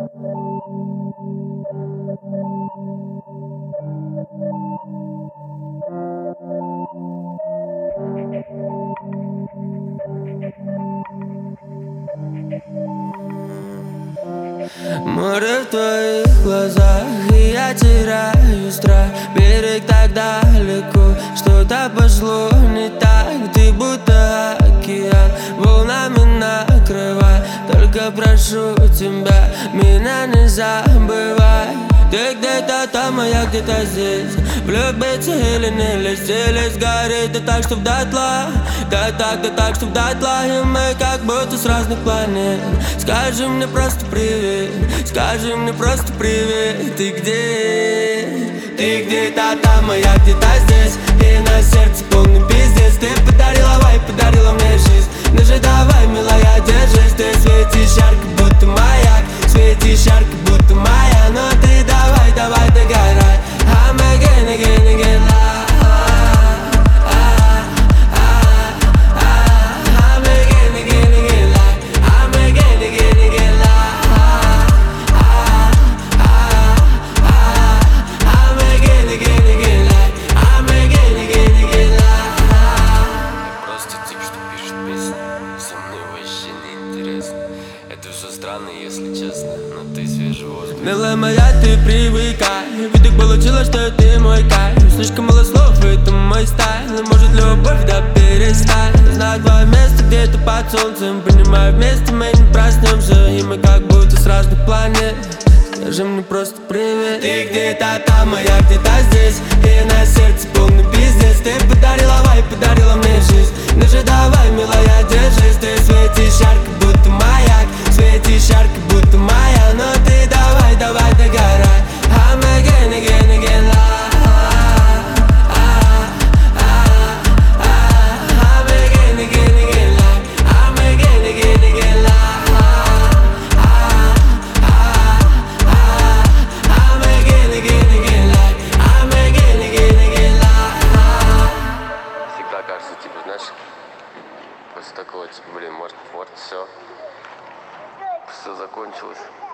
Море в твоих глазах, и я теряю страх. Берег так далеко, что-то пошло не так. Ты будто океан, волнами накрывай. Только прошу тебя, меня не забывай. Ты где-то там, а я где-то здесь. Влюбиться или не лезть, или сгореть, да так, чтоб дотла. Да так, чтоб дотла. И мы как будто с разных планет. Скажи мне просто привет, скажи мне просто привет. Ты где? Ты где-то там, а я где-то здесь. И на сердце полный пиздец. Ты подарила вайб, подарила мне жизнь. Ну же давай, милая, держись. Ты светишь ярко, будто маяк. Светишь ярко, будто моя. Но ты давай, давай, догорай. I'm again, again, again, I'm again, again, again, I'm again, again, again, I'm again, again, again, I'm again, again, again. Просто тип, что пишет песни. Со мной вообще не интересно. Это все странно, если честно, но ты свежий воздух. Милая моя, ты привыкай. Видок получилось, что ты мой кайф. Слишком мало слов, это мой стайл. Может любовь, да перестань. Знаю твое место где-то под солнцем. Понимаю, вместе мы не проснемся. И мы как будто с разных планет. Скажи мне просто привет. Ты где-то там, а я где-то здесь. И на сердце полный пиздец. Ты подарила вайб, подарила мне жизнь. Ну же давай, милая, держись. Ты светишь ярко, будто маяк. Светишь ярко, будто моя. Но ты давай, давай, догорай. I'm again, again, again, I'm again, again, again, I'm again, again, again, I'm again, again, again, I'm again, again, again. Всегда кажется, типа, знаешь, после такого, типа, блин, может, вот все закончилось.